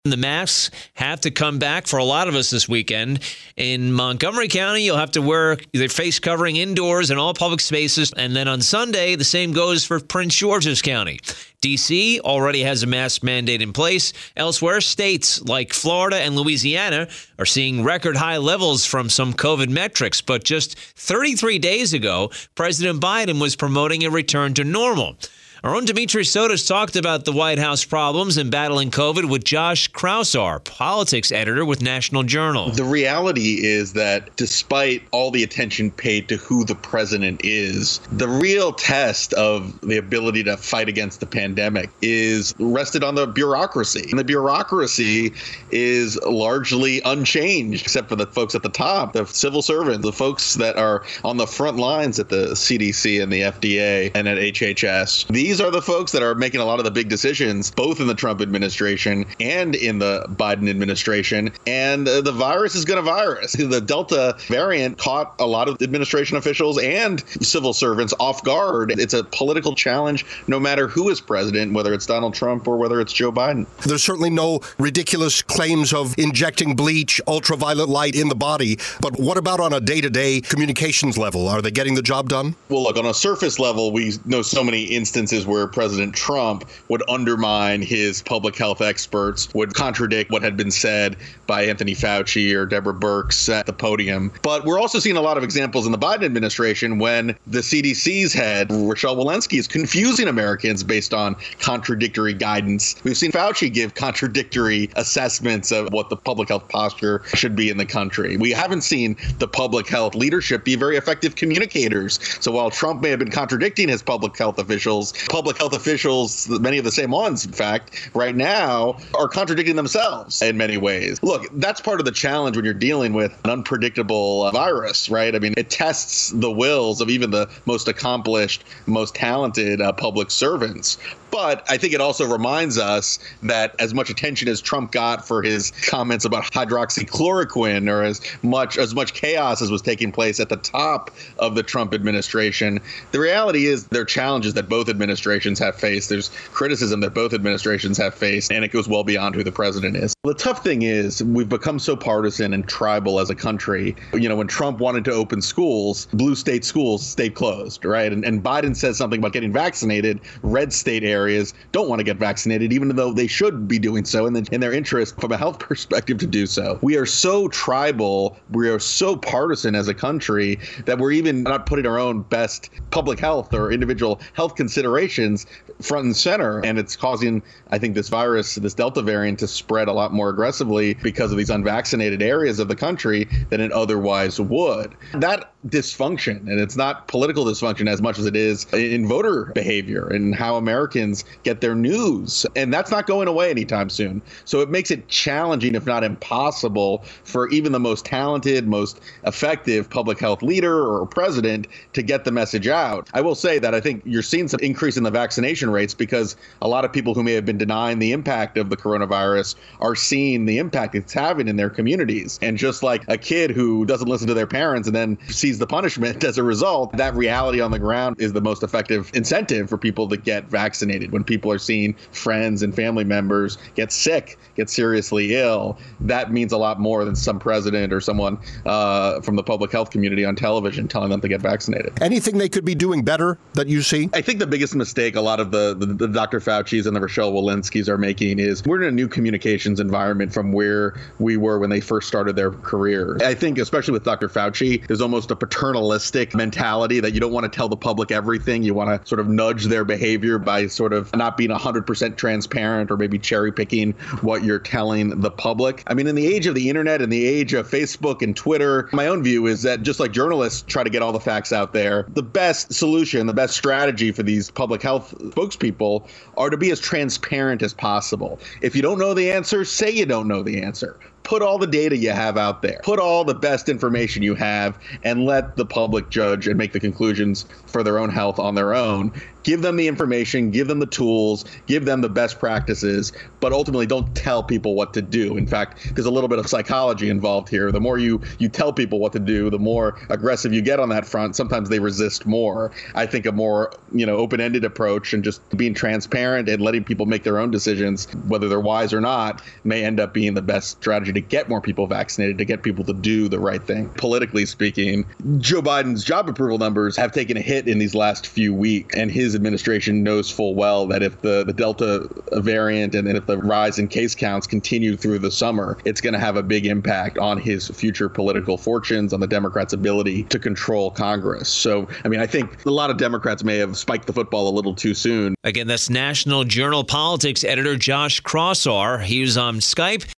The masks have to come back for a lot of us this weekend. In Montgomery County, you'll have to wear their face covering indoors in all public spaces. And then on Sunday, the same goes for Prince George's County. D.C. already has a mask mandate in place. Elsewhere, states like Florida and Louisiana are seeing record high levels from some COVID metrics. But just 33 days ago, President Biden was promoting a return to normal. Our own Dimitri Sotis talked about the White House problems in battling COVID with Josh Kraushaar, politics editor with National Journal. The reality is that despite all the attention paid to who the president is, the real test of the ability to fight against the pandemic is rested on the bureaucracy. And the bureaucracy is largely unchanged, except for the folks at the top, the civil servants, the folks that are on the front lines at the CDC and the FDA and at HHS. These are the folks that are making a lot of the big decisions, both in the Trump administration and in the Biden administration. And the virus is going to virus. The Delta variant caught a lot of administration officials and civil servants off guard. It's a political challenge, no matter who is president, whether it's Donald Trump or whether it's Joe Biden. There's certainly no ridiculous claims of injecting bleach, ultraviolet light in the body. But what about on a day-to-day communications level? Are they getting the job done? Well, look, on a surface level, we know so many instances where President Trump would undermine his public health experts, would contradict what had been said by Anthony Fauci or Deborah Birx at the podium. But we're also seeing a lot of examples in the Biden administration when the CDC's head, Rochelle Walensky, is confusing Americans based on contradictory guidance. We've seen Fauci give contradictory assessments of what the public health posture should be in the country. We haven't seen the public health leadership be very effective communicators. So while Trump may have been contradicting his public health officials, many of the same ones, in fact, right now are contradicting themselves in many ways. Look, that's part of the challenge when you're dealing with an unpredictable virus, right? I mean, it tests the wills of even the most accomplished, most talented public servants. But I think it also reminds us that as much attention as Trump got for his comments about hydroxychloroquine, or as much chaos as was taking place at the top of the Trump administration, the reality is there are challenges that both administrations have faced. There's criticism that both administrations have faced, and it goes well beyond who the president is. The tough thing is we've become so partisan and tribal as a country. You know, when Trump wanted to open schools, blue state schools stayed closed, right? And Biden says something about getting vaccinated. Red state areas don't want to get vaccinated, even though they should be doing so in their interest from a health perspective to do so. We are so tribal, we are so partisan as a country that we're even not putting our own best public health or individual health considerations front and center. And it's causing, I think, this virus, this Delta variant, to spread a lot more aggressively because of these unvaccinated areas of the country than it otherwise would. That dysfunction, and it's not political dysfunction as much as it is in voter behavior and how Americans get their news. And that's not going away anytime soon. So it makes it challenging, if not impossible, for even the most talented, most effective public health leader or president to get the message out. I will say that I think you're seeing some increase in the vaccination rates because a lot of people who may have been denying the impact of the coronavirus are seeing the impact it's having in their communities. And just like a kid who doesn't listen to their parents and then sees the punishment as a result, that reality on the ground is the most effective incentive for people to get vaccinated. When people are seeing friends and family members get sick, get seriously ill, that means a lot more than some president or someone from the public health community on television telling them to get vaccinated. Anything they could be doing better that you see? I think the biggest mistake a lot of the Dr. Fauci's and the Rochelle Walenskys are making is we're in a new communications environment from where we were when they first started their career. I think especially with Dr. Fauci, there's almost a paternalistic mentality that you don't want to tell the public everything. You want to sort of nudge their behavior by sort of not being 100% transparent or maybe cherry picking what you're telling the public. I mean, in the age of the internet and the age of Facebook and Twitter, my own view is that just like journalists try to get all the facts out there, the best solution, the best strategy for these public health spokespeople are to be as transparent as possible. If you don't know the answer, say you don't know the answer. Put all the data you have out there. Put all the best information you have and let the public judge and make the conclusions for their own health on their own. give them the information, give them the tools, give them the best practices, but ultimately don't tell people what to do. In fact, there's a little bit of psychology involved here. The more you tell people what to do, the more aggressive you get on that front. Sometimes they resist more. I think a more, open-ended approach and just being transparent and letting people make their own decisions, whether they're wise or not, may end up being the best strategy to get more people vaccinated, to get people to do the right thing. Politically speaking, Joe Biden's job approval numbers have taken a hit in these last few weeks, and his administration knows full well that if the Delta variant and if the rise in case counts continue through the summer, it's going to have a big impact on his future political fortunes, on the Democrats' ability to control Congress. So, I think a lot of Democrats may have spiked the football a little too soon. Again, that's National Journal Politics editor Josh Crossar. He was on Skype.